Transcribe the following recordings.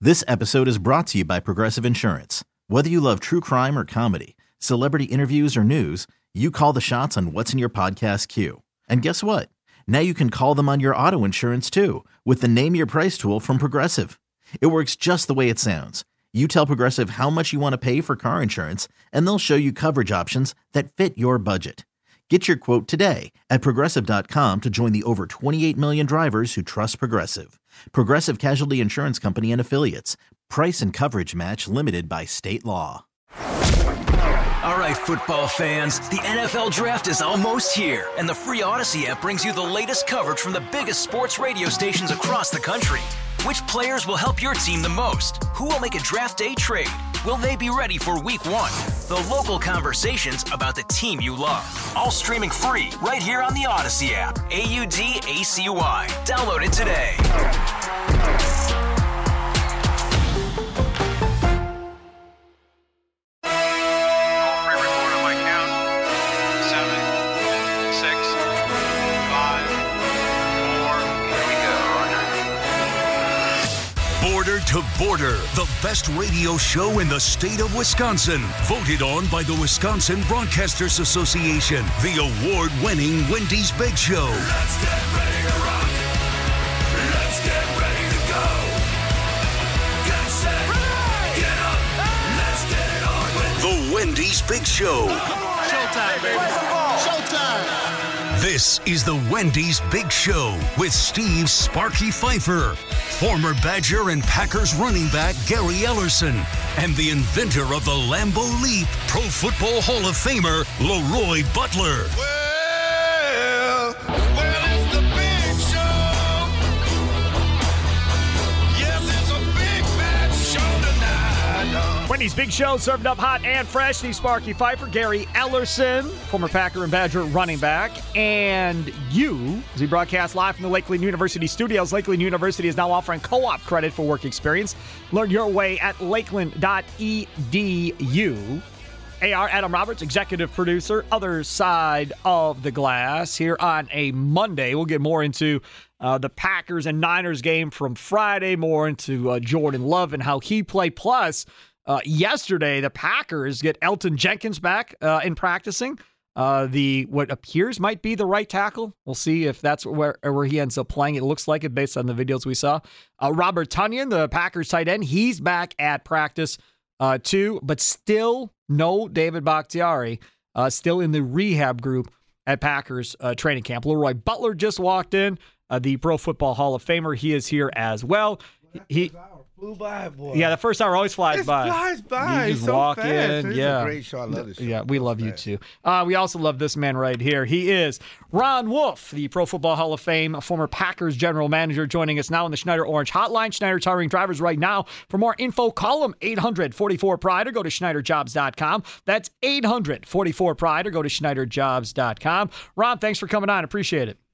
This episode is brought to you by Progressive Insurance. Whether you love true crime or comedy, celebrity interviews or news, you call the shots on what's in your podcast queue. And guess what? Now you can call them on your auto insurance too with the Name Your Price tool from Progressive. It works just the way it sounds. You tell Progressive how much you want to pay for car insurance, and they'll show you coverage options that fit your budget. Get your quote today at Progressive.com to join the over 28 million drivers who trust Progressive. Progressive Casualty Insurance Company and Affiliates. Price and coverage match limited by state law. All right, football fans, the NFL Draft is almost here, and the free Odyssey app brings you the latest coverage from the biggest sports radio stations across the country. Which players will help your team the most? Who will make a draft day trade? Will they be ready for week one? The local conversations about the team you love. All streaming free right here on the Odyssey app. AUDACY. Download it today. Border to Border, the best radio show in the state of Wisconsin. Voted on by the Wisconsin Broadcasters Association. The award-winning Wendy's Big Show. Let's get ready to rock. Let's get ready to go. Get set. Get up. Let's get it on with The Wendy's Big Show. Showtime, baby. Showtime. This is the Wendy's Big Show with Steve Sparky Pfeiffer, former Badger and Packers running back Gary Ellerson, and the inventor of the Lambeau Leap, Pro Football Hall of Famer Leroy Butler. Well, it's the big show. Yes, it's a big bad show tonight. Wendy's Big Show, served up hot and fresh. Steve Sparky Pfeiffer, Gary Ellerson, former Packer and Badger running back, and you, as we broadcast live from the Lakeland University studios. Lakeland University is now offering co-op credit for work experience. Learn your way at lakeland.edu. AR Adam Roberts, executive producer, other side of the glass here on a Monday. We'll get more into the Packers and Niners game from Friday, more into Jordan Love and how he played. Plus, yesterday, the Packers get Elton Jenkins back in practicing. What appears might be the right tackle. We'll see if that's where he ends up playing. It looks like it based on the videos we saw. Robert Tonyan, the Packers tight end, he's back at practice too, but still no David Bakhtiari, still in the rehab group at Packers training camp. Leroy Butler just walked in, the Pro Football Hall of Famer. He is here as well. He flew by, boy. Yeah, the first hour always flies by. It flies by. You It's just so walk fast. in. It's Yeah. a great show. I love this show. Yeah, we love you too. We also love this man right here. He is Ron Wolf, the Pro Football Hall of Fame, former Packers general manager, joining us now on the Schneider Orange Hotline. Schneider's hiring drivers right now. For more info, call them 800-44-PRIDE or go to SchneiderJobs.com. That's 800-44-PRIDE or go to SchneiderJobs.com. Ron, thanks for coming on. Appreciate it.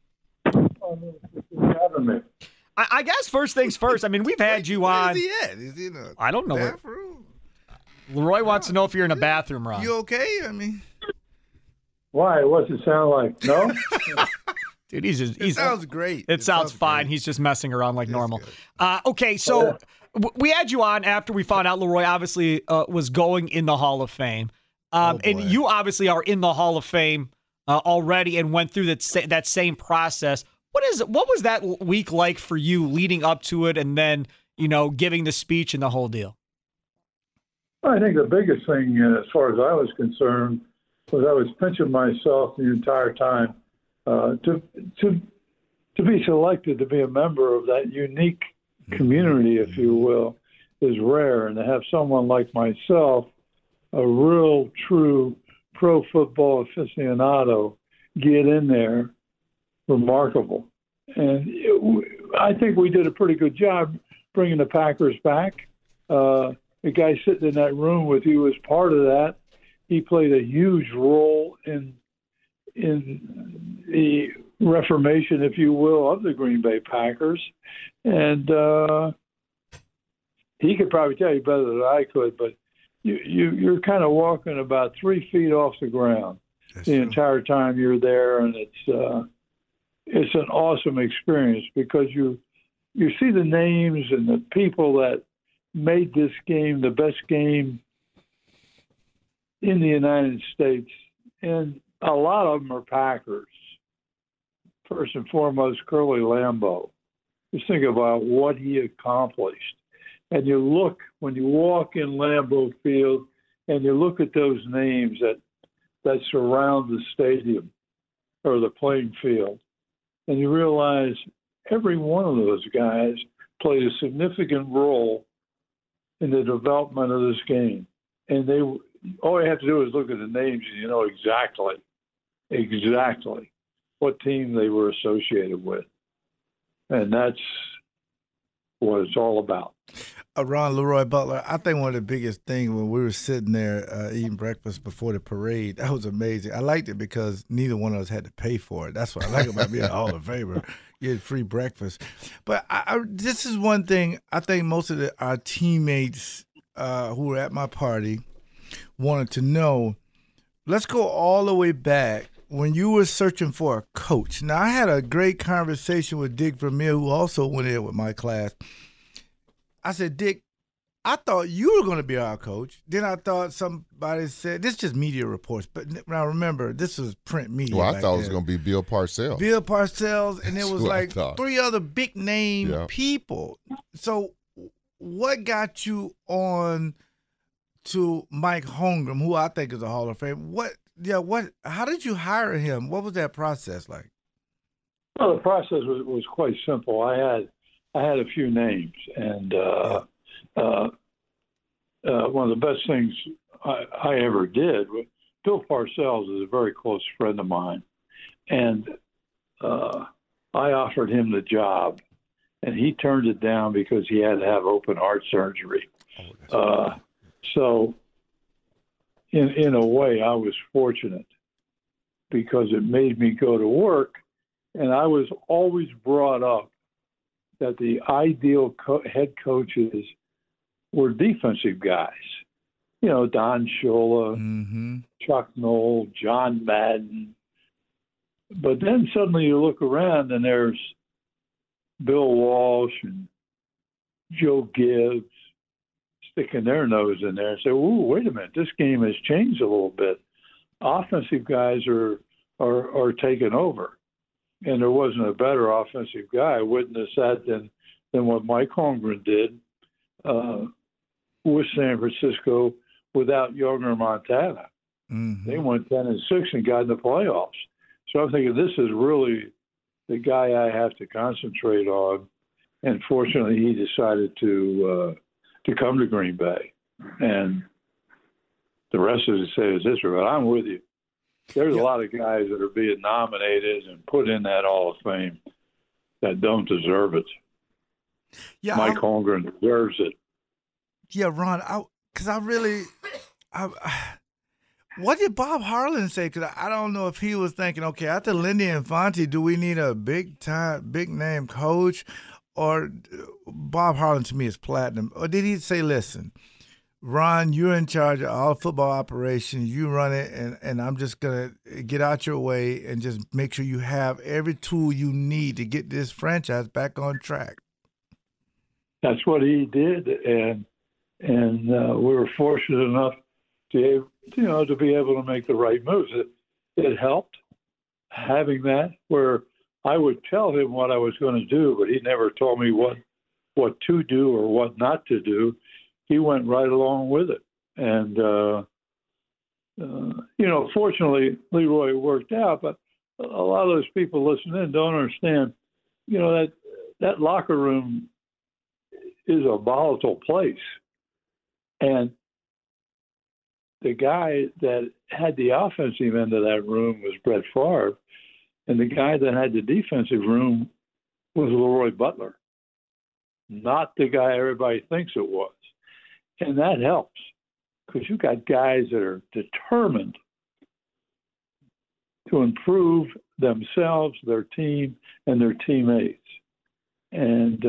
I guess first things first. I mean, we've had you on. Where is he at? Is he in a I don't know. bathroom? Leroy wants to know if you're in a bathroom, Ron. You okay? I mean, Why? What's it sound like? No? Dude, it sounds great. It sounds fine. Great. He's just messing around like It's normal. good. Okay, so we had you on after we found out Leroy obviously was going in the Hall of Fame. And you obviously are in the Hall of Fame already and went through that same process. What was that week like for you leading up to it and then, giving the speech and the whole deal? I think the biggest thing, as far as I was concerned, was I was pinching myself the entire time to be selected to be a member of that unique community, if you will, is rare. And to have someone like myself, a real, true pro football aficionado, get in there, remarkable. And I think we did a pretty good job bringing the Packers back. The guy sitting in that room with you was part of that. He played a huge role in the reformation, if you will, of the Green Bay Packers. And he could probably tell you better than I could, but you're kind of walking about 3 feet off the ground entire time you're there, and it's an awesome experience because you see the names and the people that made this game the best game in the United States. And a lot of them are Packers. First and foremost, Curly Lambeau. Just think about what he accomplished. And you look, when you walk in Lambeau Field, and you look at those names that surround the stadium or the playing field, and you realize every one of those guys played a significant role in the development of this game. And all you have to do is look at the names and you know exactly what team they were associated with. And that's what it's all about. Ron Leroy Butler, I think one of the biggest things when we were sitting there eating breakfast before the parade, that was amazing. I liked it because neither one of us had to pay for it. That's what I like about being a Hall of Famer. You had free breakfast. But this is one thing I think most of our teammates who were at my party wanted to know. Let's go all the way back when you were searching for a coach. Now, I had a great conversation with Dick Vermeer, who also went in with my class. I said, Dick, I thought you were going to be our coach. Then I thought somebody said, this is just media reports, but now remember, this was print media. Well, I thought it was going to be Bill Parcells. Bill Parcells, and it was like 3 other big name people. So what got you on to Mike Holmgren, who I think is a Hall of Fame? How did you hire him? What was that process like? Well, the process was quite simple. I had a few names, and one of the best things I ever did. Bill Parcells is a very close friend of mine, and I offered him the job, and he turned it down because he had to have open heart surgery. So, in a way, I was fortunate because it made me go to work, and I was always brought up that the ideal head coaches were defensive guys. You know, Don Shula, Chuck Noll, John Madden. But then suddenly you look around and there's Bill Walsh and Joe Gibbs sticking their nose in there and say, "Ooh, wait a minute, this game has changed a little bit. Offensive guys are taking over." And there wasn't a better offensive guy. I witnessed that than what Mike Holmgren did with San Francisco without Younger Montana. They went 10-6 and got in the playoffs. So I'm thinking this is really the guy I have to concentrate on. And fortunately, he decided to come to Green Bay. And the rest of it is history. But I'm with you. There's a lot of guys that are being nominated and put in that Hall of Fame that don't deserve it. Yeah, Mike Holmgren deserves it. Yeah, Ron, what did Bob Harlan say? Because I don't know if he was thinking, okay, after Lindy Infante, do we need a big name coach? Or Bob Harlan to me is platinum. Or did he say, listen, Ron, you're in charge of all football operations. You run it, and I'm just going to get out your way and just make sure you have every tool you need to get this franchise back on track. That's what he did, and we were fortunate enough to be able to make the right moves. It helped having that where I would tell him what I was going to do, but he never told me what to do or what not to do. He went right along with it. And, fortunately, Leroy worked out, but a lot of those people listening don't understand, that locker room is a volatile place. And the guy that had the offensive end of that room was Brett Favre, and the guy that had the defensive room was Leroy Butler, not the guy everybody thinks it was. And that helps because you've got guys that are determined to improve themselves, their team, and their teammates. And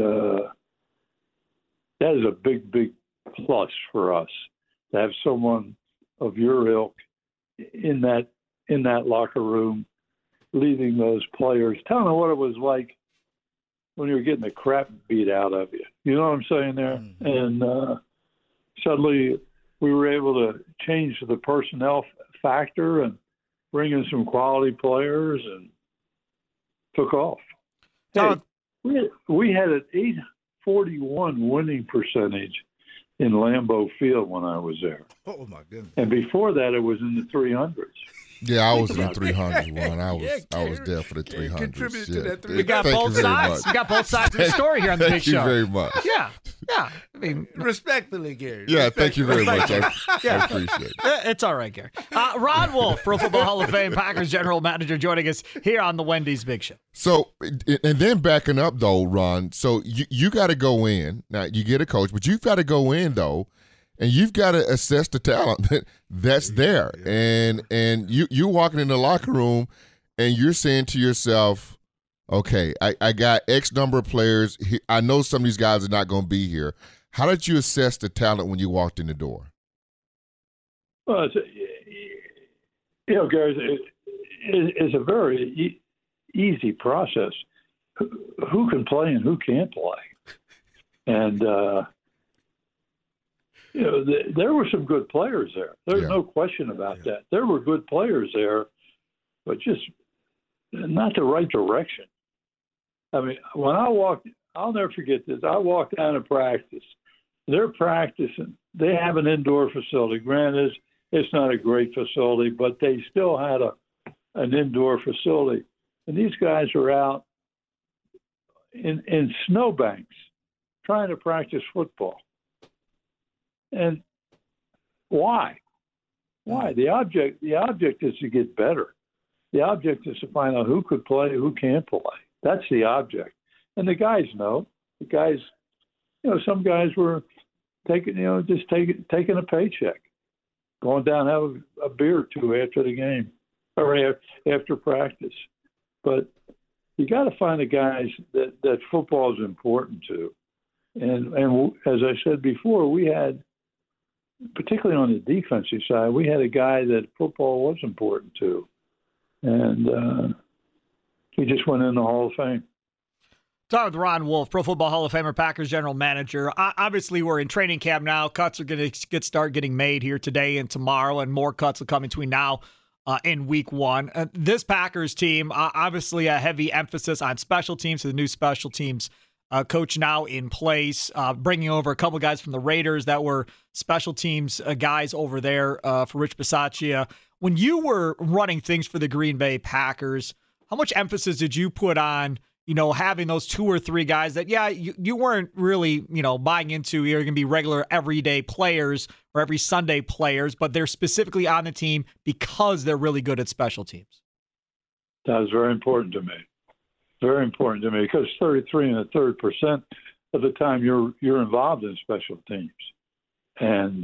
that is a big, big plus for us to have someone of your ilk in that locker room, leading those players, telling them what it was like when you're getting the crap beat out of you. You know what I'm saying there? Mm-hmm. And suddenly we were able to change the personnel factor and bring in some quality players and took off. Hey, we had an 841 winning percentage in Lambeau Field when I was there. Oh, my goodness. And before that, it was in the 300s. Yeah, I was in the 300s one. I was there for the 300s. Contributed to that 300s. We got both sides. We got both sides of the story here on the Big Show. Thank you very much. Yeah. I mean, respectfully, Gary. Yeah, thank you very much. I appreciate it. It's all right, Gary. Ron Wolf, Pro Football Hall of Fame, Packers general manager, joining us here on the Wendy's Big Show. So, and then backing up though, Ron. So you got to go in now. You get a coach, but you've got to go in though. And you've got to assess the talent that's there. And you're walking in the locker room and you're saying to yourself, okay, I got X number of players. I know some of these guys are not going to be here. How did you assess the talent when you walked in the door? Well, Gary, it's a very easy process. Who can play and who can't play? And, there were some good players there. There's no question about that. There were good players there, but just not the right direction. I mean, when I walked, I'll never forget this. I walked down to practice. They're practicing. They have an indoor facility. Granted, it's not a great facility, but they still had an indoor facility. And these guys are out in snowbanks trying to practice football. And why? Why? The object is to get better. The object is to find out who could play, who can't play. That's the object. And the guys know. The guys, some guys were taking a paycheck, going down and have a beer or two after the game or after practice. But you got to find the guys that football is important to. And as I said before, we had, particularly on the defensive side, we had a guy that football was important to. And he just went in the Hall of Fame. Talking with Ron Wolf, Pro Football Hall of Famer, Packers general manager. Obviously, we're in training camp now. Cuts are going to start getting made here today and tomorrow, and more cuts will come between now and week one. This Packers team, obviously a heavy emphasis on special teams, so the new special teams coach now in place, bringing over a couple guys from the Raiders that were special teams guys over there for Rich Bisaccia. When you were running things for the Green Bay Packers, how much emphasis did you put on, having those two or three guys that, you weren't really, buying into, you're going to be regular everyday players or every Sunday players, but they're specifically on the team because they're really good at special teams? That was very important to me. Very important to me, because 33% of the time you're involved in special teams, and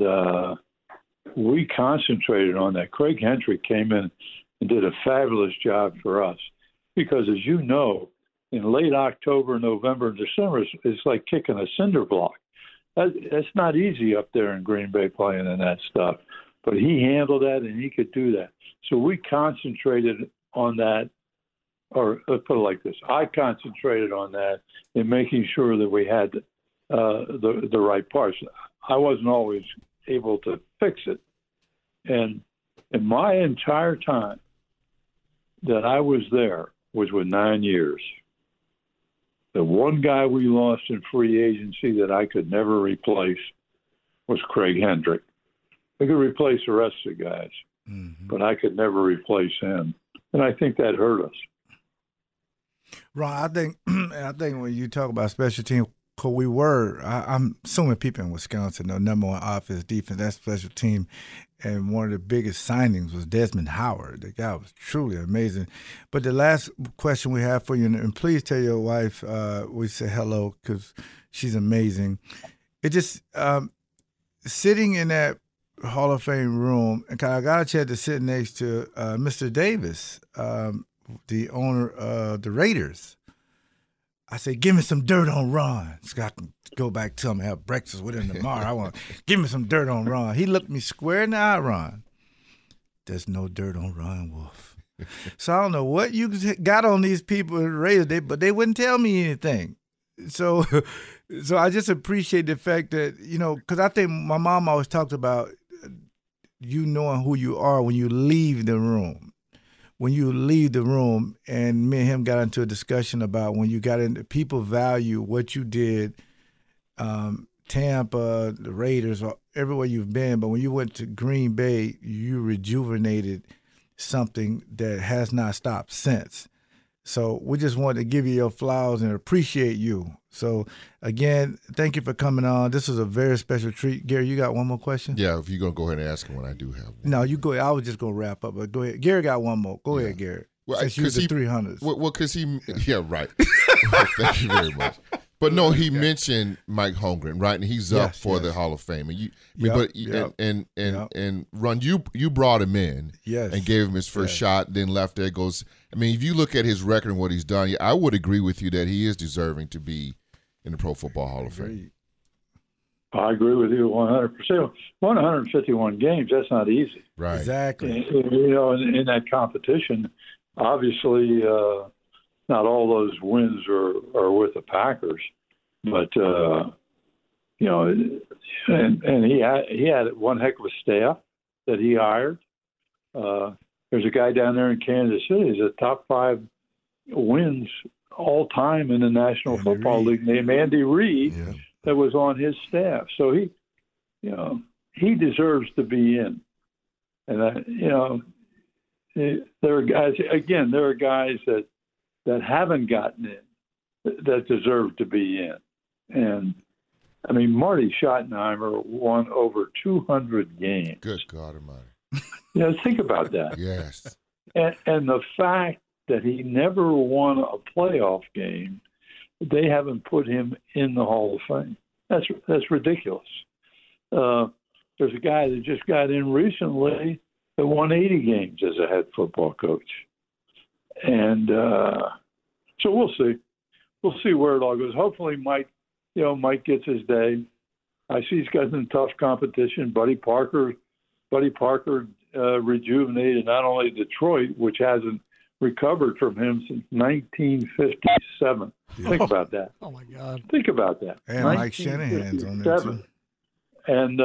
we concentrated on that. Craig Hendrick came in and did a fabulous job for us, because as you know, in late October, November, and December, it's like kicking a cinder block. That's not easy up there in Green Bay playing in that stuff, but he handled that and he could do that. So we concentrated on that. Or let's put it like this: I concentrated on that in making sure that we had the right parts. I wasn't always able to fix it, and in my entire time that I was there, which was 9 years, the one guy we lost in free agency that I could never replace was Craig Hendrick. I could replace the rest of the guys, but I could never replace him, and I think that hurt us. Ron, I think when you talk about special team, because I'm assuming people in Wisconsin know number one offense, defense, that's special team. And one of the biggest signings was Desmond Howard. The guy was truly amazing. But the last question we have for you, and please tell your wife we say hello, because she's amazing. It just sitting in that Hall of Fame room, and I got a chance to sit next to Mr. Davis, the owner of the Raiders. I said, give me some dirt on Ron. So I can go back to him and have breakfast with him tomorrow. Give me some dirt on Ron. He looked me square in the eye, Ron. There's no dirt on Ron Wolf. So I don't know what you got on these people at Raiders, but they wouldn't tell me anything. So I just appreciate the fact that, because I think my mom always talked about you knowing who you are when you leave the room. When you leave the room, and me and him got into a discussion about when you got into, people value what you did, Tampa, the Raiders, or everywhere you've been, but when you went to Green Bay, you rejuvenated something that has not stopped since. So we just wanted to give you your flowers and appreciate you. So, again, thank you for coming on. This was a very special treat. Gary, you got one more question? Yeah, if you're going to go ahead and ask him when I do have one. No, you go ahead. I was just going to wrap up, but go ahead. Gary got one more. Go ahead, Gary. Well, since you was the 300s. Well, because yeah, right. Thank you very much. But no, he mentioned Mike Holmgren, right? And he's up for the Hall of Fame. And and Ron, you brought him in, and gave him his first shot, then left there. Goes. I mean, if you look at his record and what he's done, I would agree with you that he is deserving to be in the Pro Football Hall of Fame. I agree with you 100%. 151 games, that's not easy. Right. Exactly. In that competition, obviously, not all those wins are with the Packers, but and he had one heck of a staff that he hired. There's a guy down there in Kansas City. He's a top 5 wins all time in the National Football League named Andy Reid. Yeah. That was on his staff. So he deserves to be in. And there are guys that haven't gotten in that deserve to be in. And I mean, Marty Schottenheimer won over 200 games. Good God Almighty. Think about that. Yes. And the fact that he never won a playoff game, they haven't put him in the Hall of Fame. That's ridiculous. There's a guy that just got in recently that won 80 games as a head football coach. And so we'll see. We'll see where it all goes. Hopefully Mike gets his day. I see he's got some tough competition. Buddy Parker rejuvenated not only Detroit, which hasn't recovered from him since 1957. Think about that. Oh, my God. Think about that. And Mike Shanahan's on there, too. And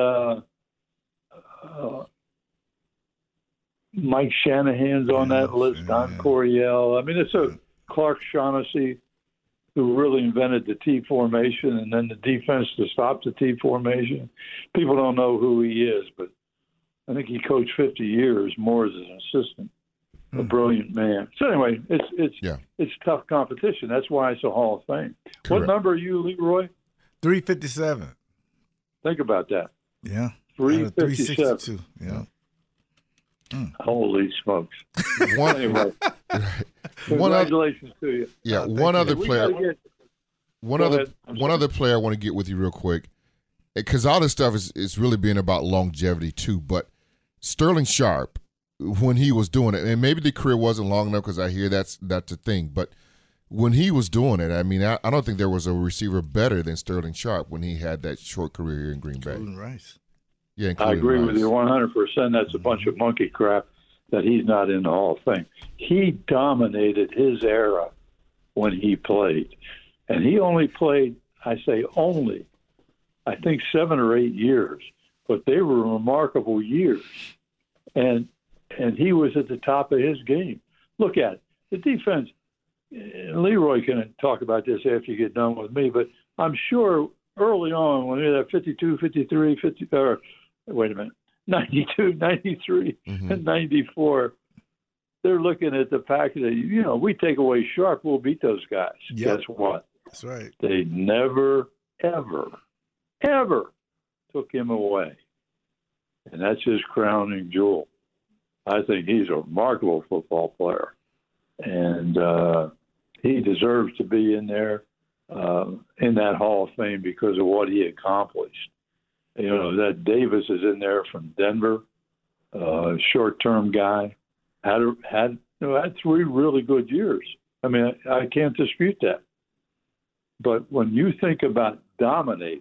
Mike Shanahan's on that list, Don Coryell. I mean, it's a Clark Shaughnessy who really invented the T formation and then the defense to stop the T formation. People don't know who he is, but I think he coached 50 years more as an assistant. A brilliant man. So anyway, it's tough competition. That's why it's a Hall of Fame. Correct. What number are you, Leroy? 357. Think about that. Yeah. 357. Yeah. Holy smokes. Anyway. Congratulations to you. Yeah, one other player I want to get with you real quick, because all this stuff is really being about longevity too, but Sterling Sharpe, when he was doing it, and maybe the career wasn't long enough because I hear that's a thing, but when he was doing it, I mean, I don't think there was a receiver better than Sterling Sharpe when he had that short career here in Green Bay. Including Rice. Yeah, I agree with you 100%. That's a bunch of monkey crap that he's not in the Hall of Fame. He dominated his era when he played. And he only played, I say only, I think 7 or 8 years. But they were remarkable years. And he was at the top of his game. Look at it. The defense, Leroy can talk about this after you get done with me, but I'm sure early on when they had 52, 53, 50, or wait a minute, 92, 93, and 94, they're looking at the package. We take away Sharpe, we'll beat those guys. Yep. Guess what? That's right. They never, ever, ever took him away. And that's his crowning jewel. I think he's a remarkable football player. And he deserves to be in there, in that Hall of Fame because of what he accomplished. That Davis is in there from Denver, short-term guy, had 3 really good years. I mean, I can't dispute that. But when you think about dominating,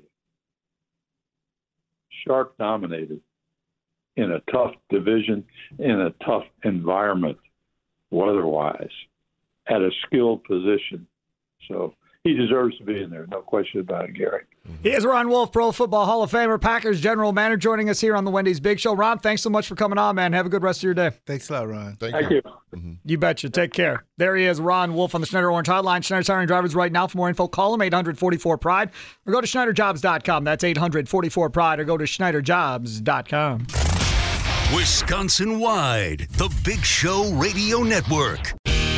Sharpe dominated in a tough division, in a tough environment. weather-wise, at a skilled position. So he deserves to be in there, no question about it, Gary. He is Ron Wolf, Pro Football Hall of Famer, Packers General Manager, joining us here on the Wendy's Big Show. Ron, thanks so much for coming on, man. Have a good rest of your day. Thanks a lot, Ron. Thank you. You betcha. Take care. There he is, Ron Wolf on the Schneider Orange Hotline. Schneider's hiring drivers right now. For more info, call him 844-PRIDE or go to SchneiderJobs.com. That's 844-PRIDE or go to SchneiderJobs.com. Wisconsin-wide, the Big Show Radio Network.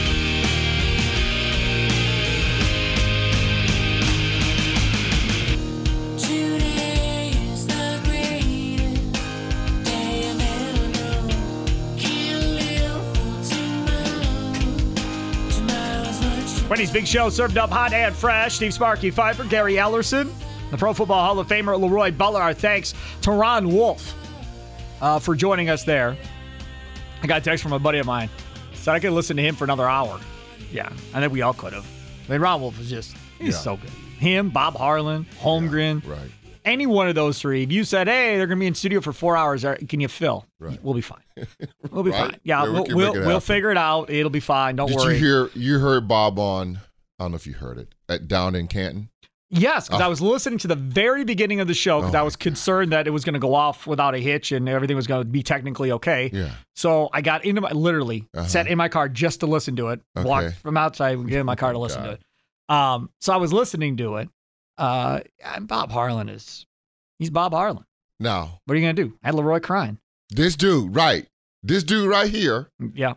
Wendy's Big Show served up hot and fresh. Steve Sparky Pfeiffer, Gary Ellerson, the Pro Football Hall of Famer Leroy Butler. Our thanks to Ron Wolf for joining us there. I got a text from a buddy of mine. Said I could listen to him for another hour. Yeah, I think we all could have. I mean, Ron Wolf is he's so good. Him, Bob Harlan, Holmgren. Right. Any one of those three. If you said, hey, they're going to be in studio for 4 hours, can you fill? Right. We'll be fine. We'll be Right? fine. Yeah, Yeah, we'll figure it out. It'll be fine. Don't worry. You heard Bob on, I don't know if you heard it, down in Canton? Yes, because I was listening to the very beginning of the show because Oh, I was concerned that it was going to go off without a hitch and everything was going to be technically okay. Yeah. So I got into sat in my car just to listen to it. Okay. Walked from outside and get in my car to listen to it. So I was listening to it. And Bob Harlan he's Bob Harlan. Now, What are you going to do? I had Leroy crying. this dude right here, Yeah.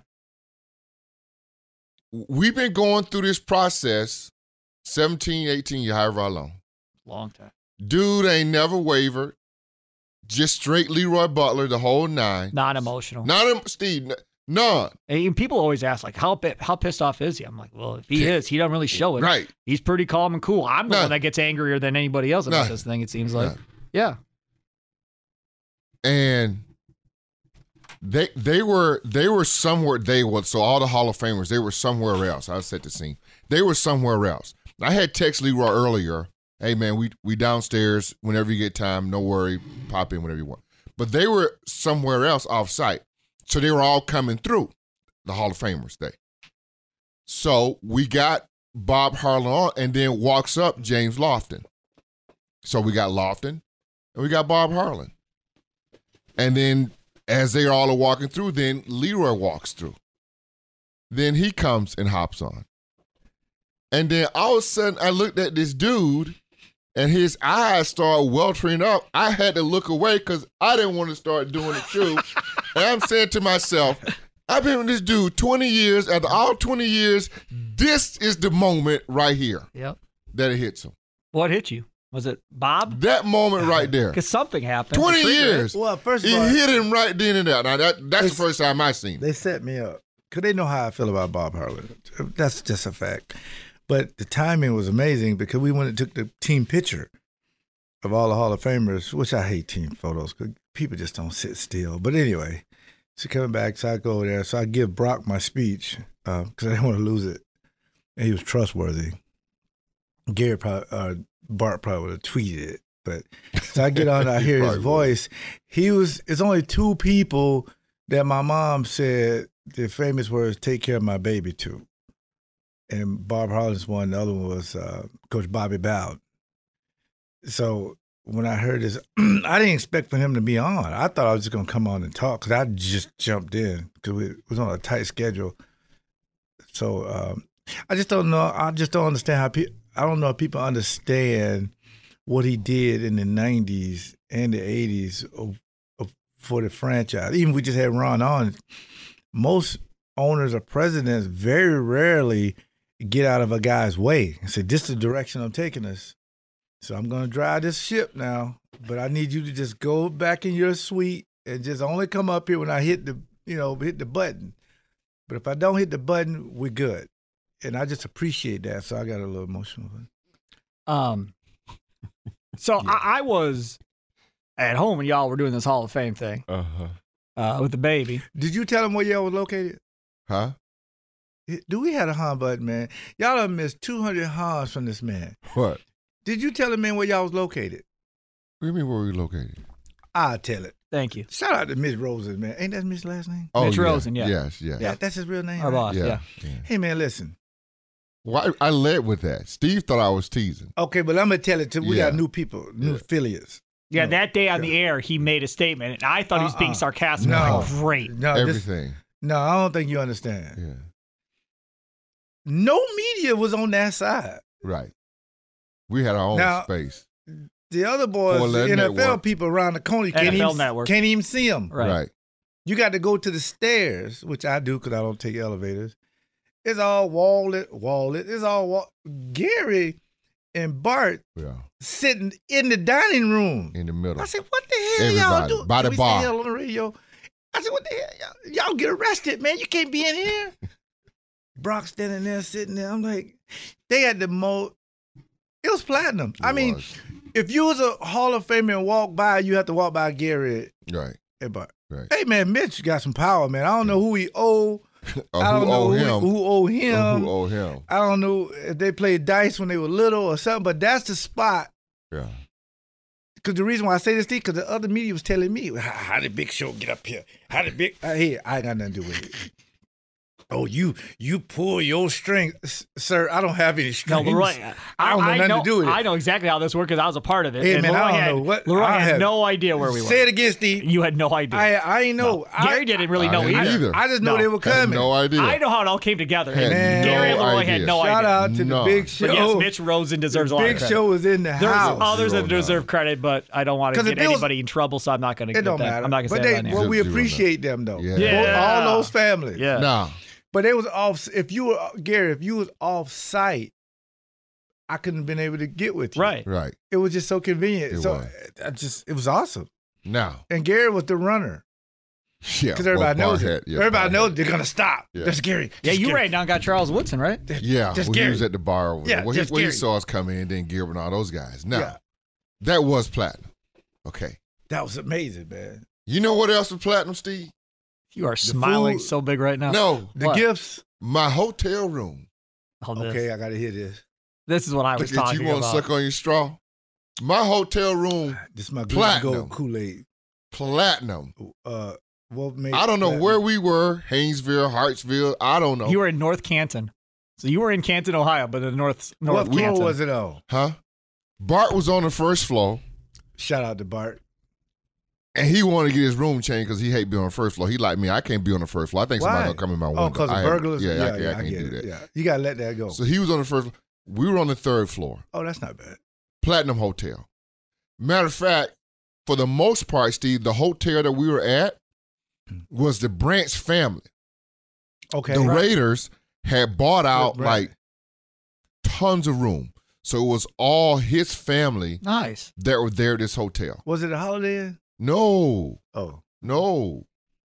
we've been going through this process 17, 18 years, however long. Long time. Dude ain't never wavered. Just straight Leroy Butler the whole nine. Not emotional. Not him, Steve. None. And people always ask, like, how pissed off is he? I'm like, well, if he is, he doesn't really show it. Right. He's pretty calm and cool. I'm the None. one that gets angrier than anybody else about None. this thing, it seems like. None. Yeah. And they were somewhere. So all the Hall of Famers, they were somewhere else. I set the scene. They were somewhere else. I had text Leroy earlier. Hey man, we downstairs whenever you get time. No worry, pop in whenever you want. But they were somewhere else off site, so they were all coming through the Hall of Famers day. So we got Bob Harlan on, and then walks up James Lofton. So we got Lofton, and we got Bob Harlan. And then as they all are walking through, then Leroy walks through. Then he comes and hops on. And then all of a sudden, I looked at this dude, and his eyes started weltering up. I had to look away because I didn't want to start doing it too. And I'm saying to myself, I've been with this dude 20 years. After all 20 years, this is the moment right here Yep. that it hits him. What hit you? Was it Bob? That moment right there. Because something happened. 20 to trigger it. years. Well, first of It all, hit him right then and there. Now, that's the first time I seen it. they set me up because they know how I feel about Bob Harlan. That's just a fact. But the timing was amazing because we went and took the team picture of all the Hall of Famers, which I hate team photos because people just don't sit still. But anyway, so coming back, so I go over there. So I give Brock my speech because I didn't want to lose it. And he was trustworthy. Gary probably, Bart probably would have tweeted it. But so I get on, I hear his voice. It's only two people that my mom said the famous words, take care of my baby to. And Bob Harlan's one, the other one was Coach Bobby Bowden. So when I heard this, I didn't expect for him to be on. I thought I was just going to come on and talk because I just jumped in because it was on a tight schedule. So I just don't know. I just don't understand how I don't know if people understand what he did in the 90s and the 80s for the franchise. Even if we just had Ron on, most owners or presidents very rarely get out of a guy's way and say, this is the direction I'm taking us. So I'm going to drive this ship now, but I need you to just go back in your suite and just only come up here when I hit the button. But if I don't hit the button, we're good. And I just appreciate that. So I got a little emotional. So I was at home when y'all were doing this Hall of Fame thing with the baby. Did you tell him where y'all was located? Huh? Do we had a hon button, man? Y'all done missed 200 hons from this man. What? Did you tell him, man, where y'all was located? What do you mean where we located? I'll tell it. Thank you. Shout out to Mitch Rosen, man. Ain't that Mitch's last name? Oh, Mitch yeah. Rosen, yeah. Yes, yes. Yeah, that's his real name. Our right? boss, yeah. Hey, man, listen. Well, I led with that. Steve thought I was teasing. Okay, but I'm gonna tell it to we Yeah. got new people, new affiliates. Yeah, No. that day on the air, he made a statement, and I thought he was being sarcastic. No. I'm like, great. No, Everything. no, I don't think you understand. Yeah. No media was on that side. Right. We had our own Now, space. The other boys, the Four-letter NFL network. people around the corner, NFL network. can't even see them. Right. You got to go to the stairs, which I do because I don't take elevators. It's all wallet. It's all Gary and Bart Yeah. sitting in the dining room. In the middle. I said, what the hell y'all Everybody. do? By the We bar. say hell on the radio. I said, what the hell? Y'all get arrested, man. You can't be in here. Brock standing there, sitting there. I'm like, they had the most. It was platinum. I mean, if you was a Hall of Famer and walk by, you have to walk by Gary Right. and Bart. Right. Hey, man, Mitch got some power, man. I don't know who he owe. I don't who know owe him? who owe him. Or who owe him? I don't know if they played dice when they were little or something, but that's the spot. Yeah. Because the reason why I say this, Steve, because the other media was telling me, how did Big Show get up here? How did Big... Here, I ain't got nothing to do with it. Oh, you pull your string. Sir, I don't have any No, strings. Leroy, I don't know nothing know, to do with it. I know exactly how this worked because I was a part of it. Hey, and man, Leroy I don't had, know what- Leroy I had have- no idea where we were. Say it again, Steve. You had no idea. I ain't know. Gary didn't really know I didn't either. either. I just know No. they were Had coming. no idea. I know how it all came together. Had and Gary and no Leroy idea. had no Shout idea. out to No. the Big Show. But yes, Mitch Rosen deserves a lot of Big credit. Show was in the There's house. others that Zero deserve nine. credit, but I don't want to 'Cause get if it was- anybody in trouble, so I'm not going to It get don't that. matter. I'm not going to But say that on well, we Zero appreciate them though. Yeah. Yeah. All those families. Yeah. Nah. But they was off. If you were Gary, if you was off site, I couldn't have been able to get with you. Right. Right. It was just so convenient. It so was. it was awesome. Now. And Gary was the runner Yeah. because everybody well, knows Barhead, it. yeah, Everybody Barhead. knows they're gonna stop. Yeah. That's Gary. Yeah, Just you Gary. ran down and got Charles Woodson, right? Yeah. Just When he Gary. was at the bar over Yeah, there. When he just Gary. saw us come in, then Gilbert and all those guys. Now, Yeah. that was platinum. Okay. That was amazing, man. You know what else was platinum, Steve? You are smiling food- so big right now. No. The What? gifts. My hotel room. Oh, this. Okay, I gotta hear this. This is what I was Look at talking you want to about. suck on your straw? My hotel room, This is my Platinum. gold Kool-Aid. platinum. What made I don't know platinum? where we were, Haynesville, Hartsville. I don't know. You were in North Canton. So you were in Canton, Ohio, but in North What floor Canton. was it on? Huh? Bart was on the first floor, Shout out to Bart. and he wanted to get his room changed because he hate being on the first floor. He like me. I can't be on the first floor. I think somebody Why? gonna come in my window. Oh, because I of have- burglars? Yeah, I I can't get do it. that. Yeah, you gotta let that go. So he was on the first. We were on the third floor, Oh, that's not bad. Platinum Hotel. Matter of fact, for the most part, Steve, the hotel that we were at was the Branch family. Okay. The Raiders had bought out Right. like tons of room. So it was all his family Nice. that were there at this hotel. Was it a Holiday Inn? No, Oh, no.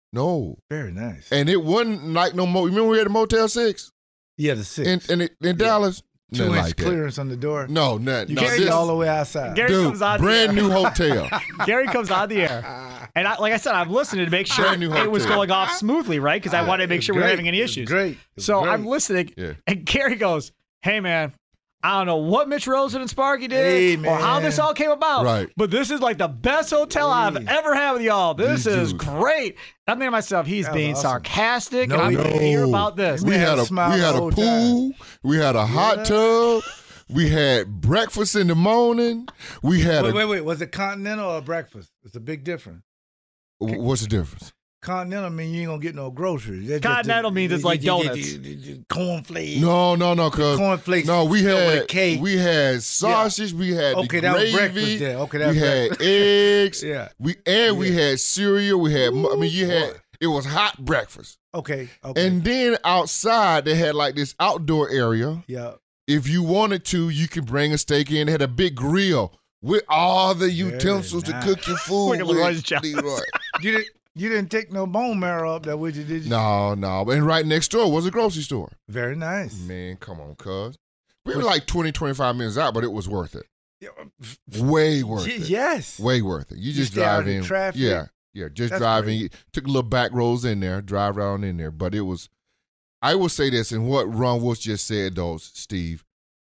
very nice. And it wasn't like no more. Remember we had the Motel 6 yeah, the six. in Dallas? 2 Nothing inch like that. clearance on the door. No, not You no. can't This, get all the way outside. Gary dude, comes on brand the air. new hotel. Gary comes on the air. And like I said, I'm listening to make sure Brand new it was hotel. going off smoothly, right? Because I wanted to make It's sure we we're great. having any It's issues. Great. It's So great. I'm listening, Yeah. and Gary goes, "Hey, man, I don't know what Mitch Rosen and Sparky did Hey, or how man. this all came about, Right. but this is like the best hotel I've ever had with y'all. This These is dudes. great." I'm thinking to myself, he's That was being awesome. sarcastic, No, and I'm he going to didn't. hear about this. We Man had a smiled the whole pool. We had a hot tub. We had breakfast in the morning. We had Wait. Was it continental or breakfast? It's a big difference. What's the difference? Continental mean you ain't gonna get no groceries. That's Continental means it's like donuts. Cornflakes. No, cause Cornflakes no, we filled with a had cake. we had sausage. We had Okay, the that was gravy. breakfast then. Okay, that we was had breakfast. eggs. Yeah. We had cereal. We had. I mean, you had. It was hot breakfast. Okay. And then outside they had like this outdoor area. yeah. If you wanted to, you could bring a steak in. They had a big grill with all the utensils to nice. cook your food Look at Leroy's with. jealous. Leroy. You didn't take no bone marrow up there with you, did you? No. And right next door was a grocery store. Very nice. Man, come on, cuz. We were like 20, 25 minutes out, but it was worth it. Way worth it. Yes. Way worth it. You just stay out drive of in. traffic. Yeah. Just That's drive great. in. Took a little back roads in there, drive right on in there. But it was, I will say this, and what Ron Woods just said, though, Steve,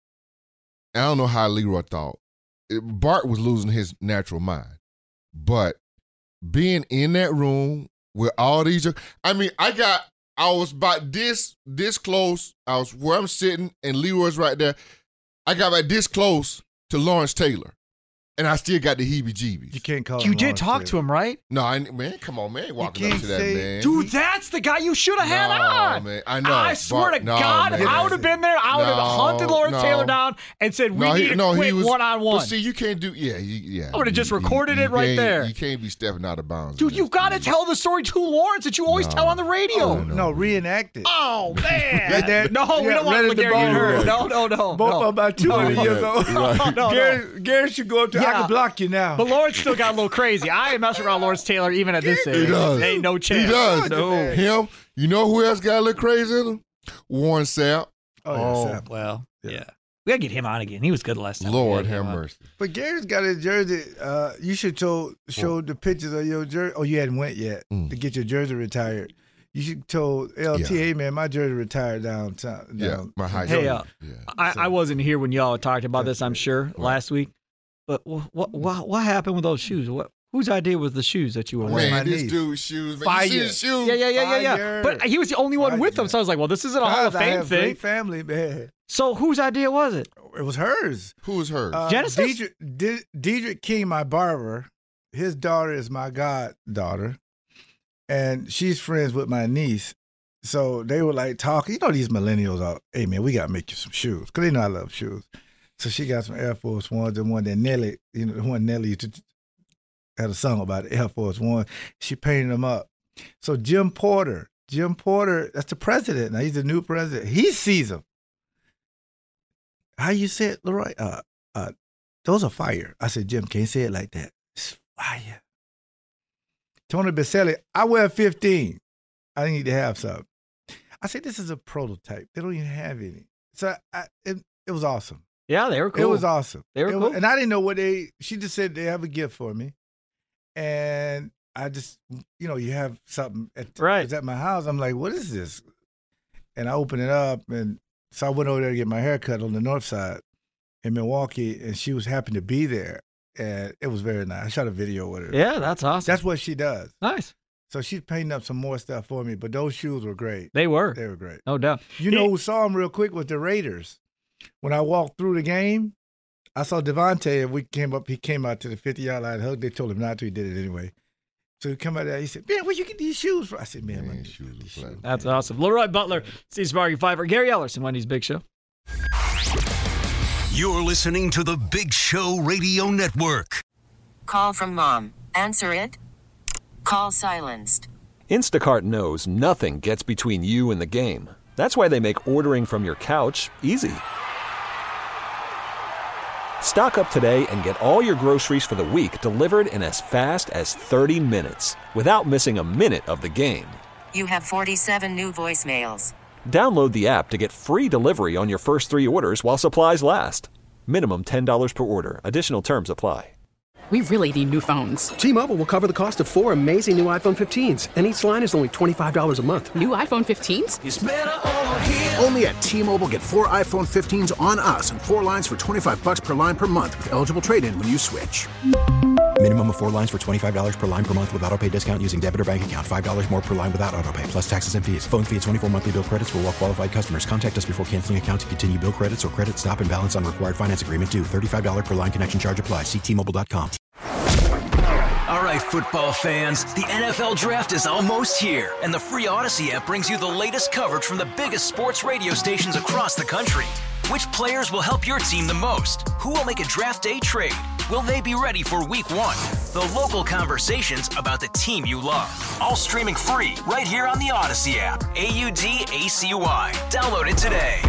I don't know how Leroy thought. Bart was losing his natural mind. But being in that room with all these. I mean, I was about this close. I was where I'm sitting, and Leroy's right there. I got about this close to Lawrence Taylor, and I still got the heebie-jeebies. You can't call him You did Lawrence talk Taylor. to him, right? No, man, come on, man. I ain't walking up can't to that say- man. Dude, that's the guy you should have had on. Man, I know. I swear to No, God, man. if I would have been there, I would have hunted Lawrence Taylor down and said, we need a quick one-on-one. But see, you can't do. Yeah. I would've just recorded it right there. You can't be stepping out of bounds. Dude, you got to tell the story to Lawrence that you always tell on the radio. No, reenact it. Oh, man. Right there. No, we Yeah, don't want right at the Gary get ball. hurt. No. Both are about 200 years old. No. Gary should go up to. I Yeah. can block you now. But Lawrence still got a little crazy. I ain't messing around Lawrence Taylor even at this age. He does. Ain't no chance. He does. No. Him. You know who else got a little crazy in him? Warren Sapp. Oh, yeah, Sapp. Well, yeah. We got to get him on again. He was good last time. Lord We had have him on. mercy. But Gary's got his jersey. You should show the pictures of your jersey. Oh, you hadn't went yet to get your jersey retired. You should told LTA, man, my jersey retired downtown. Yeah, my high Hey, school. I wasn't here when y'all talked about this, I'm sure, last week. But what happened with those shoes? Whose idea was the shoes that you were wearing? Man, my this niece. dude's shoes. Man, Fire. you see his shoes? Yeah. Fire. But he was the only one with them, so I was like, well, this isn't a Hall of I Fame have thing. Great family, man. So whose idea was it? It was hers. Who was hers? Genesis? Dedrick King, my barber, his daughter is my goddaughter, and she's friends with my niece. So they were like talking. You know, these millennials are, hey, man, we got to make you some shoes because they know I love shoes. So she got some Air Force Ones and one that Nelly, the one Nelly used to had a song about it, Air Force One. She painted them up. So Jim Porter, that's the president. Now he's the new president. He sees them. How you say it, Leroy? Those are fire. I said, Jim, can't say it like that. It's fire. Tony Baselli, I wear 15. I need to have some. I said, this is a prototype. They don't even have any. So it was awesome. Yeah, they were cool. It was awesome. They were cool. And I didn't know she just said they have a gift for me. And I just, you have something at my house. I'm like, what is this? And I opened it up, and so I went over there to get my hair cut on the north side in Milwaukee, and she was happy to be there. And it was very nice. I shot a video with her. Yeah, that's awesome. That's what she does. Nice. So she's painting up some more stuff for me, but those shoes were great. They were. They were great. No doubt. You know who saw them real quick was the Raiders. When I walked through the game, I saw Devontae, and he came out to the 50-yard line, hugged. They told him not to. He did it anyway. So he come out there, he said, man, where you get these shoes from? I said, man, my shoes are flat. That's awesome. Leroy Butler, Steve Sparky Pfeiffer, Gary Ellerson, Wendy's Big Show. You're listening to the Big Show Radio Network. Call from mom. Answer it. Call silenced. Instacart knows nothing gets between you and the game. That's why they make ordering from your couch easy. Stock up today and get all your groceries for the week delivered in as fast as 30 minutes without missing a minute of the game. You have 47 new voicemails. Download the app to get free delivery on your first 3 orders while supplies last. Minimum $10 per order. Additional terms apply. We really need new phones. T-Mobile will cover the cost of 4 amazing new iPhone 15s, and each line is only $25 a month. New iPhone 15s? It's better over here. Only at T-Mobile, get 4 iPhone 15s on us and 4 lines for $25 per line per month with eligible trade-in when you switch. Minimum of 4 lines for $25 per line per month with autopay discount using debit or bank account. $5 more per line without autopay, plus taxes and fees. Phone fee at 24 monthly bill credits for well-qualified customers. Contact us before canceling account to continue bill credits or credit stop and balance on required finance agreement due. $35 per line connection charge applies. See T-Mobile.com. All right, football fans, the NFL Draft is almost here, and the free Odyssey app brings you the latest coverage from the biggest sports radio stations across the country. Which players will help your team the most? Who will make a draft day trade? Will they be ready for week 1? The local conversations about the team you love. All streaming free right here on the Odyssey app. AUDACY. Download it today.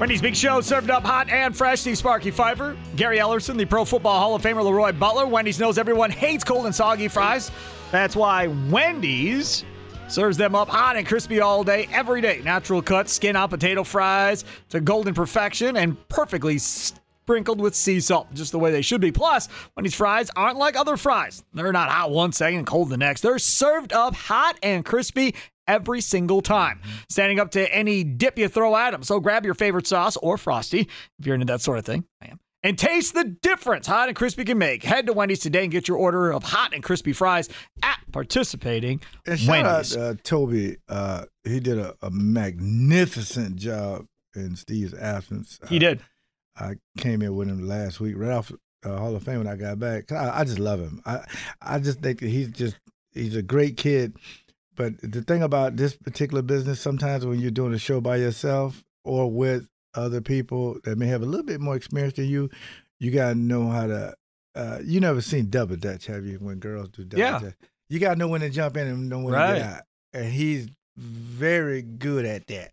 Wendy's Big Show served up hot and fresh. Steve Sparky Pfeiffer, Gary Ellerson, the Pro Football Hall of Famer Leroy Butler. Wendy's knows everyone hates cold and soggy fries. That's why Wendy's serves them up hot and crispy all day, every day. Natural cut, skin out potato fries to golden perfection and perfectly sprinkled with sea salt, just the way they should be. Plus, Wendy's fries aren't like other fries. They're not hot one second and cold the next. They're served up hot and crispy every single time, standing up to any dip you throw at them. So grab your favorite sauce or Frosty, if you're into that sort of thing. I am. And taste the difference hot and crispy can make. Head to Wendy's today and get your order of hot and crispy fries at participating and Wendy's. Shout out Toby. He did a magnificent job in Steve's absence. He did. I came in with him last week, right off Hall of Fame when I got back. I just love him. I just think that he's a great kid. But the thing about this particular business, sometimes when you're doing a show by yourself or with other people that may have a little bit more experience than you got to know how to you never seen double dutch, have you, when girls do double dutch? You got to know when to jump in and know when to get out. And he's very good at that.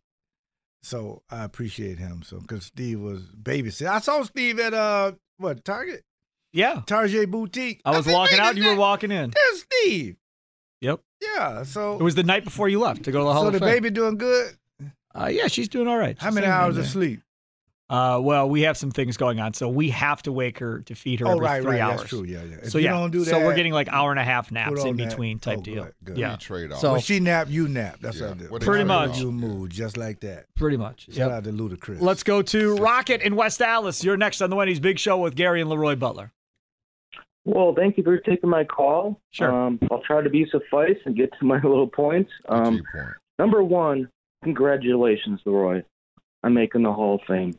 So I appreciate him. So because Steve was babysitting. I saw Steve at Target? Yeah. Target Boutique. I was walking out, you were walking in. There's Steve. Yep. Yeah, so it was the night before you left to go to the Hall of Fame. So the baby doing good? Yeah, she's doing all right. How many hours of sleep? Well, we have some things going on, so we have to wake her to feed her every 3 hours. That's true. Yeah. So you don't do that, so we're getting like hour and a half naps in between type deal. Good. Yeah. Trade off. So when she nap, you nap. That's what I do. Pretty much. You move just like that. Pretty much. Shout out to Ludacris. Let's go to Rocket in West Dallas. You're next on the Wendy's Big Show with Gary and Leroy Butler. Well, thank you for taking my call. Sure. I'll try to be suffice and get to my little points. Number one, congratulations, Leroy, on making the Hall of Fame.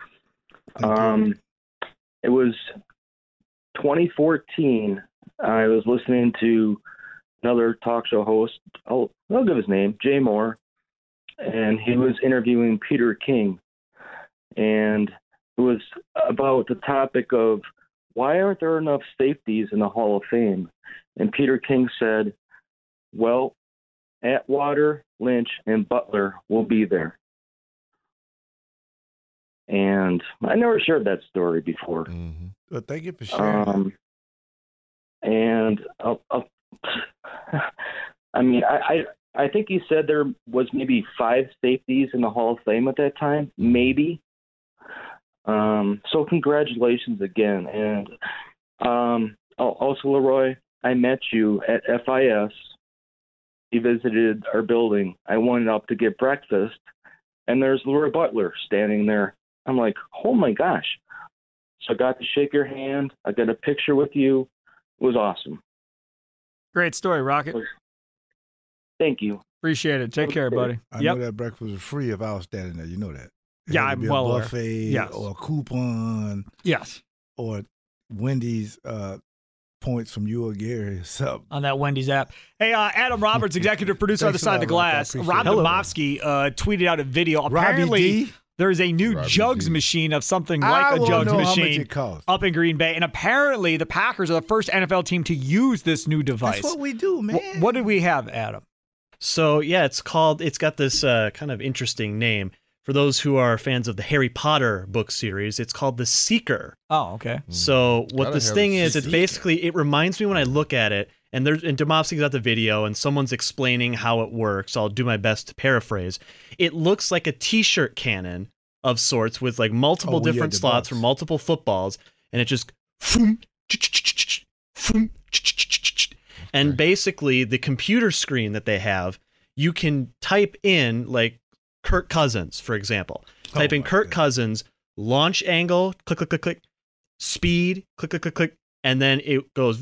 It was 2014. I was listening to another talk show host. I'll give his name, Jay Moore, and he was interviewing Peter King. And it was about the topic of, why aren't there enough safeties in the Hall of Fame? And Peter King said, well, Atwater, Lynch, and Butler will be there. And I never shared that story before. Mm-hmm. Well, thank you for sharing. And I mean, I think he said there was maybe 5 safeties in the Hall of Fame at that time, maybe. So congratulations again. And also, Leroy, I met you at FIS. You visited our building. I went up to get breakfast, and there's Leroy Butler standing there. I'm like, oh, my gosh. So I got to shake your hand. I got a picture with you. It was awesome. Great story, Rocket. Thank you. Appreciate it. Take care, buddy. I know that breakfast was free if I was standing there. You know that. Yeah, I'm well aware. Buffet or a coupon. Yes. Or Wendy's points from you or Gary. On that Wendy's app. Hey, Adam Roberts, executive producer on the side of the glass. Rob Domofsky tweeted out a video. Apparently, there's a new jugs machine of something like a jugs machine up in Green Bay. And apparently, the Packers are the first NFL team to use this new device. That's what we do, man. What did we have, Adam? So, yeah, it's got this kind of interesting name. For those who are fans of the Harry Potter book series, it's called the Seeker. Oh, okay. So what this thing is, it reminds me when I look at it, and Domofsky's got the video, and someone's explaining how it works. I'll do my best to paraphrase. It looks like a T-shirt cannon of sorts with like multiple different slots for multiple footballs, and it just and basically the computer screen that they have, you can type in like Kirk Cousins, for example. Type in Kirk Cousins, launch angle, click, click, click, click, speed, click, click, click, click, and then it goes.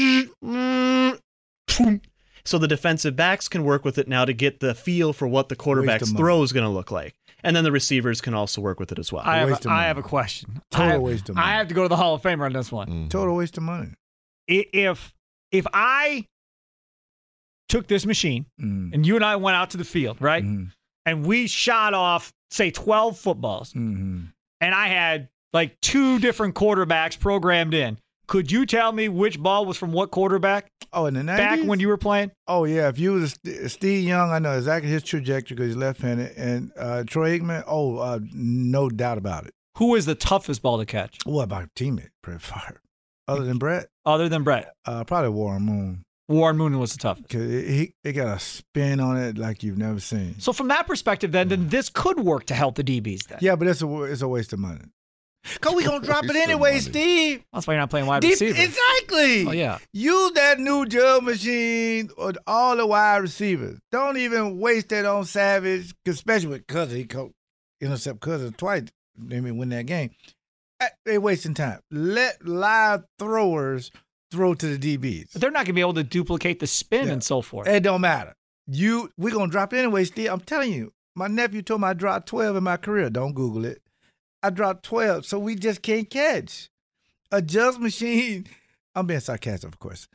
So the defensive backs can work with it now to get the feel for what the quarterback's throw is going to look like. And then the receivers can also work with it as well. I have a question. Total waste of money. I have to go to the Hall of Fame on this one. Mm-hmm. Total waste of money. If I took this machine and you and I went out to the field, right? Mm-hmm. And we shot off, say, 12 footballs. Mm-hmm. And I had like 2 different quarterbacks programmed in. Could you tell me which ball was from what quarterback? Oh, in the 90s? Back when you were playing? Oh, yeah. If you was Steve Young, I know exactly his trajectory because he's left-handed. And Troy Aikman, no doubt about it. Who is the toughest ball to catch? What about teammate? Brett Favre. Other than Brett? Other than Brett? Probably Warren Moon. Warren Moon was the toughest. He got a spin on it like you've never seen. So from that perspective, then this could work to help the DBs then. Yeah, but it's a waste of money. Because we're going to drop it anyway, Steve. That's why you're not playing wide receiver. Exactly. Oh, yeah. Use that new jug machine with all the wide receivers. Don't even waste that on Savage, especially with Cousins. He intercept Cousins twice. They may win that game. They're wasting time. Let live throwers throw to the DBs. But they're not going to be able to duplicate the spin and so forth. It don't matter. We're going to drop it anyway, Steve. I'm telling you. My nephew told me I dropped 12 in my career. Don't Google it. I dropped 12, so we just can't catch. A judge machine, I'm being sarcastic, of course.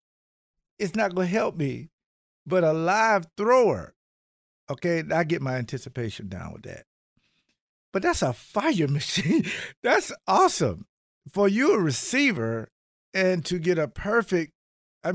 It's not going to help me, but a live thrower, okay, I get my anticipation down with that. But that's a fire machine. That's awesome. For you, a receiver, and to get a perfect, I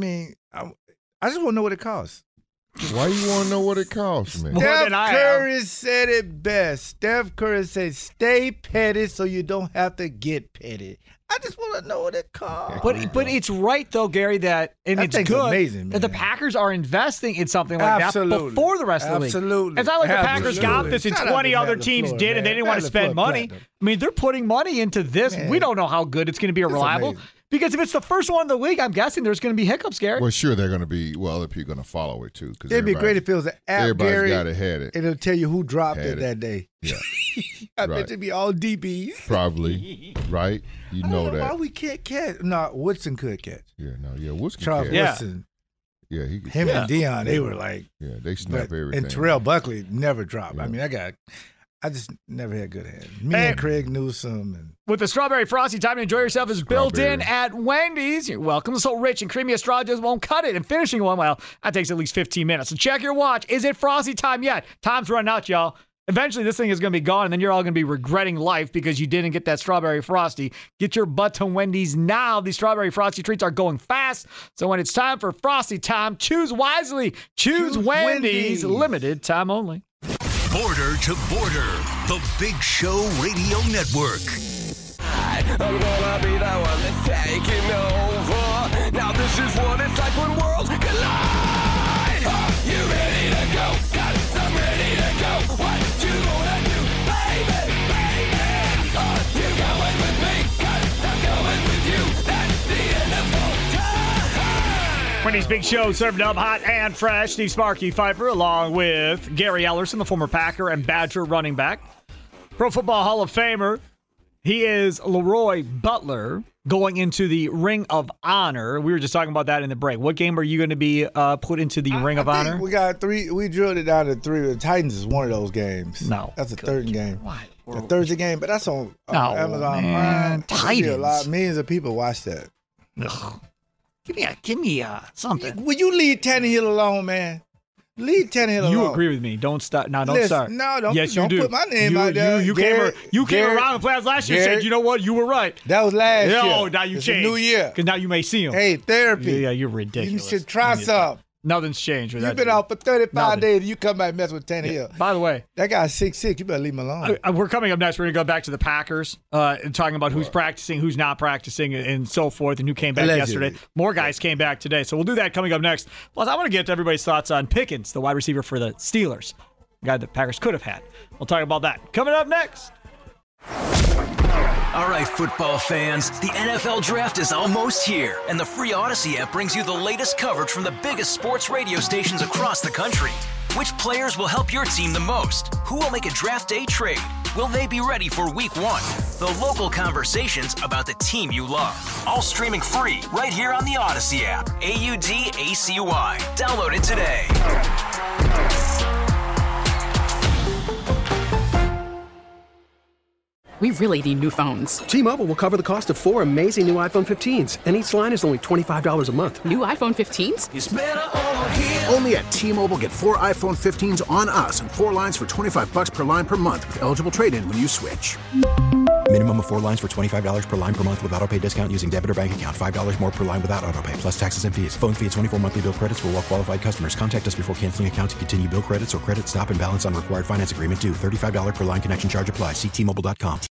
just want to know what it costs. Why you want to know what it costs, man? Steph Curry said it best. Steph Curry said, stay petty so you don't have to get petty. I just want to know what it costs. But it's right, though, Gary, that it's good amazing, that the Packers are investing in something like that before the rest of the league. Absolutely. It's not like the Packers got this and 20 other teams did and they didn't want to spend money. I mean, they're putting money into this. Man. We don't know how good it's going to be reliable. Amazing. Because if it's the first one of the week, I'm guessing there's going to be hiccups, Gary. Well, sure, they're going to be. Well, other people are going to follow it, too. It'd be great if it was an app, everybody's Gary. Got it, had it. It'll tell you who dropped it that day. Yeah. I bet it'd be all DBs. Probably. Right? You know that. Why we can't catch? No, Woodson could catch. Woodson Charles could catch. Woodson. Yeah, he could. Him and Deion, they were like. Yeah, they snap everything. And Terrell Buckley never dropped. Yeah. I mean, I just never had good hands. Me and Craig Newsome. And with the Strawberry Frosty, time to enjoy yourself is built in at Wendy's. You're welcome. So rich and creamy, a straw just won't cut it. And finishing one, well, that takes at least 15 minutes. So check your watch. Is it Frosty time yet? Time's running out, y'all. Eventually, this thing is going to be gone, and then you're all going to be regretting life because you didn't get that Strawberry Frosty. Get your butt to Wendy's now. These Strawberry Frosty treats are going fast. So when it's time for Frosty time, choose wisely. Choose Wendy's. Limited time only. Border to Border, the Big Show Radio Network. I'm gonna be the one that's taking over. Now this is what it's like when worlds collide. Are you ready to go? Got it, I'm ready to go. What you gonna do, baby, baby? Are you going with me? Got it, I'm going with you. That's the end of all time. Wendy's Big Show served up hot and fresh. Steve Sparky Pfeiffer along with Gary Ellerson, the former Packer and Badger running back. Pro Football Hall of Famer. He is Leroy Butler going into the Ring of Honor. We were just talking about that in the break. What game are you going to be put into the Ring of Honor? We got 3. We drilled it down to 3. The Titans is one of those games. No. That's a third game. What? A Thursday game, but that's on Amazon Prime. Titans. Millions of people watch that. Ugh. Give me something. Will you leave Tannehill alone, man? Leave Tannehill alone. You agree with me. Don't start. No, don't start. No, don't. Yes, don't you do. Put my name out there. You came around the playoffs last year and said, you know what? You were right. That was last year. No, now you changed. New year. Because now you may see him. Hey, therapy. Yeah, you're ridiculous. You should try some. Nothing's changed with that. You've been out for 35 days and you come back and mess with Tannehill. Yeah. By the way, that guy's 6'6". You better leave him alone. We're coming up next. We're going to go back to the Packers and talking about who's practicing, who's not practicing, and so forth, and who came back yesterday. More guys came back today. So we'll do that coming up next. Plus, I want to get to everybody's thoughts on Pickens, the wide receiver for the Steelers, the guy the Packers could have had. We'll talk about that coming up next. All right, football fans, the NFL Draft is almost here, and the free Odyssey app brings you the latest coverage from the biggest sports radio stations across the country. Which players will help your team the most? Who will make a draft day trade? Will they be ready for week 1? The local conversations about the team you love. All streaming free right here on the Odyssey app. AUDACY. Download it today. We really need new phones. T-Mobile will cover the cost of 4 amazing new iPhone 15s, and each line is only $25 a month. New iPhone 15s? It's better over here. Only at T-Mobile, get 4 iPhone 15s on us and 4 lines for $25 per line per month with eligible trade-in when you switch. Minimum of 4 lines for $25 per line per month with autopay discount using debit or bank account. $5 more per line without autopay, plus taxes and fees. Phone fee at 24 monthly bill credits for well-qualified customers. Contact us before canceling account to continue bill credits or credit stop and balance on required finance agreement due. $35 per line connection charge applies. See T-Mobile.com.